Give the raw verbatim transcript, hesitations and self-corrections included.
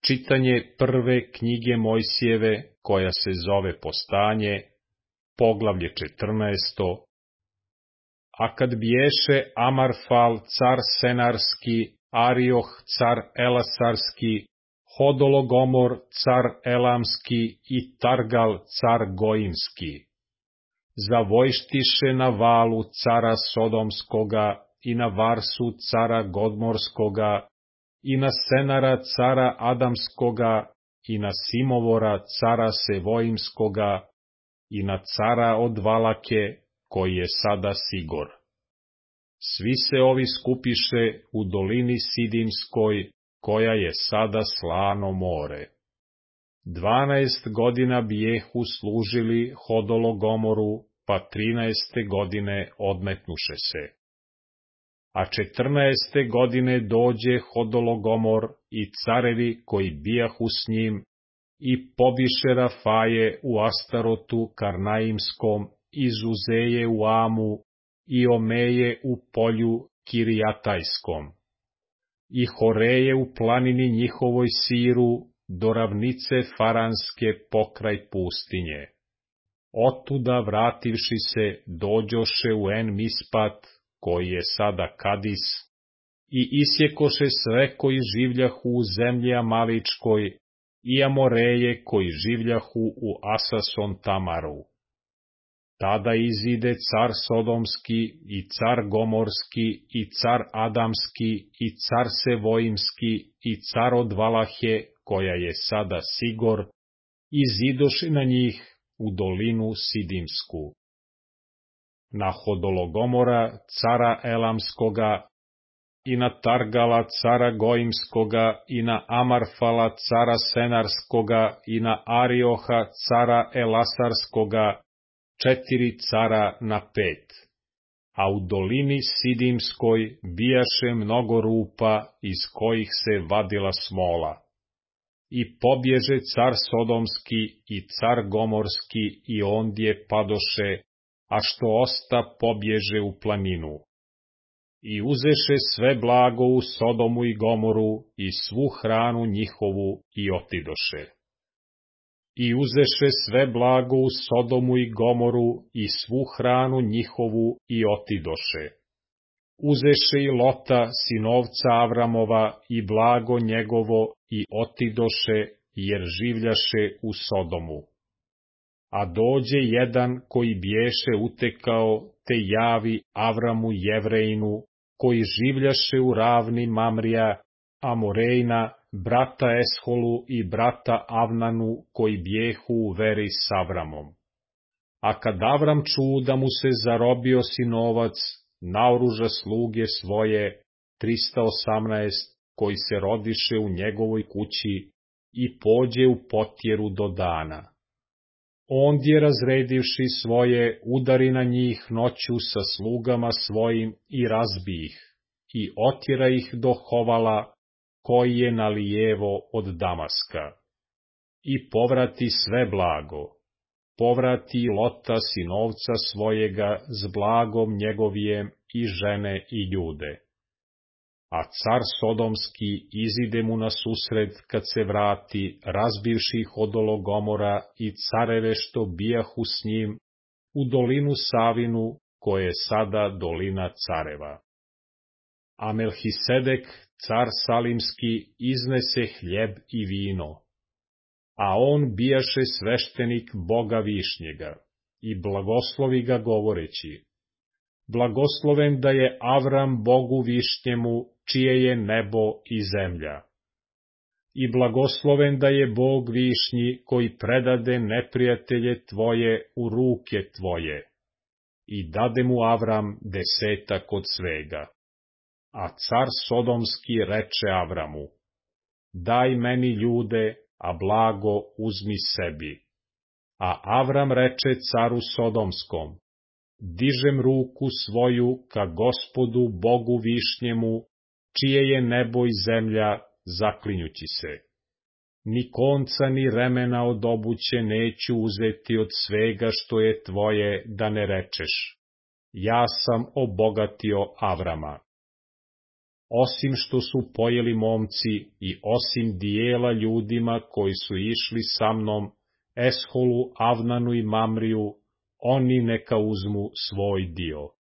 Čitanje prve knjige Mojsijeve, koja se zove Postanje, poglavlje četrnaesto. A kad biješe Amarfal car Senarski, Arioh car Elasarski, Hodologomor car Elamski i Targal car Gojimski, zavojštiše na Valu cara Sodomskoga i na Varsu cara Godmorskoga i na Senara cara Adamskoga i na Simovora cara Sevojimskoga i na cara od Valake, koji je sada Sigor. Svi se ovi skupiše u dolini Sidimskoj, koja je sada slano more. Dvanaest godina bijehu služili Hodologomoru, pa trinaeste godine odmetnuše se. A četrnaeste godine dođe Hodologomor i carevi koji bijahu s njim i pobiše Rafaje u Astarotu Karnaimskom i Zuzeje u Amu i Omeje u polju Kirijatajskom i Horeje u planini njihovoj Siru do ravnice Faranske pokraj pustinje. Otuda vrativši se dođoše u En Mispat, koji je sada Kadis, i isjekoše sve koji življahu u zemlji Amaličkoj i Amoreje koji življahu u Asason Tamaru. Tada izide car Sodomski i car Gomorski i car Adamski i car Sevojimski i car od Valahe, koja je sada Sigor, izidoše na njih u dolinu Sidimsku. Na Hodologomora cara Elamskoga i na Targala cara Gojimskoga i na Amarfala cara Senarskoga i na Arioha cara Elasarskoga, četiri cara na pet. A u dolini Sidimskoj bijaše mnogo rupa iz kojih se vadila smola. I pobježe car Sodomski i car Gomorski i ondje padoše, a što osta pobježe u planinu. I uzeše sve blago u Sodomu i Gomoru i svu hranu njihovu i otidoše. I uzeše sve blago u Sodomu i Gomoru i svu hranu njihovu i otidoše. Uzeše i Lota, sinovca Avramova, i blago njegovo i otidoše, jer življaše u Sodomu. A dođe jedan koji biješe utekao, te javi Avramu Jevrejinu, koji življaše u ravni Mamrija, Amorejna, brata Esholu i brata Avnanu, koji bijehu u veri s Avramom. A kad Avram ču da mu se zarobio sinovac, naoruža sluge svoje, trista osamnaest, koji se rodiše u njegovoj kući, i pođe u potjeru do dana. Ondje razredivši svoje, udari na njih noću sa slugama svojim i razbi ih, i otjera ih do Hovala, koji je na lijevo od Damaska. I povrati sve blago, povrati Lota sinovca svojega s blagom njegovijem i žene i ljude. A car Sodomski izide mu na susret kad se vrati, razbivši Hodologomora i careve što bijahu s njim, u dolinu Savinu, koje je sada dolina careva. A Melhisedek, car Salimski, iznese hljeb i vino, a on bijaše sveštenik Boga Višnjega, i blagoslovi ga govoreći: blagosloven da je Avram Bogu Višnjemu, čije je nebo i zemlja. I blagosloven da je Bog Višnji, koji predade neprijatelje tvoje u ruke tvoje. I dade mu Avram desetak od svega. A car Sodomski reče Avramu: daj meni ljude, a blago uzmi sebi. A Avram reče caru Sodomskom: dižem ruku svoju ka Gospodu Bogu Višnjemu, čije je nebo i zemlja, zaklinjući se: ni konca ni remena od obuće neću uzeti od svega što je tvoje, da ne rečeš: ja sam obogatio Avrama. osim što su pojeli momci i osim dijela ljudima koji su išli sa mnom, Esholu, Avnanu i Mamriju, oni neka uzmu svoj dio.